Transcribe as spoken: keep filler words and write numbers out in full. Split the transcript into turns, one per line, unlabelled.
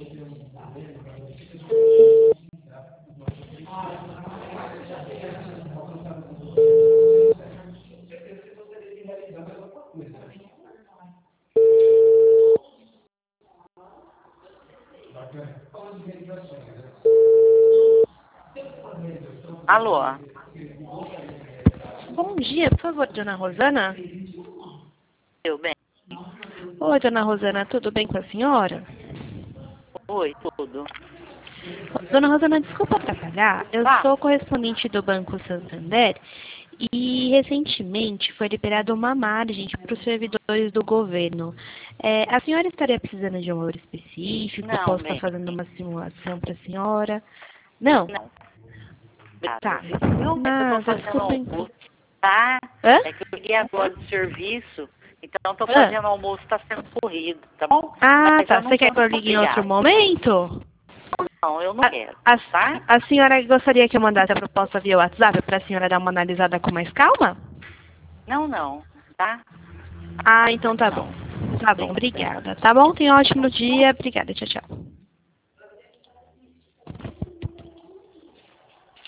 Alô?
Bom dia, por favor, dona Rosana.
Eu bem?
Oi, dona Rosana, tudo bem com a senhora?
Oi, tudo.
Dona Rosana, desculpa atrapalhar. Eu
Tá.
sou correspondente do Banco Santander e recentemente foi liberada uma margem para os servidores do governo. É, a senhora estaria precisando de um valor específico?
Não,
Posso estar
bem.
fazendo uma simulação para a senhora? Não?
Não. Obrigada,
Tá.
viu? Viu? É que eu tô
Nada,
fazendo
desculpa então.
almoço, tá?
Hã?
É que eu cheguei agora do serviço, então eu tô
Hã?
fazendo almoço, tá sendo corrido, tá bom?
Ah,
Mas
tá.
eu não
Você quer
tô
que eu ligue em outro
obrigada.
momento?
Não, eu não
A,
quero,
a,
tá?
a senhora gostaria que eu mandasse a proposta via WhatsApp para a senhora dar uma analisada com mais calma?
Não, não, tá?
Ah, então tá bom.
Não.
Tá bom,
Obrigada.
obrigada. Tá bom? Tenha um ótimo dia. Obrigada, tchau, tchau.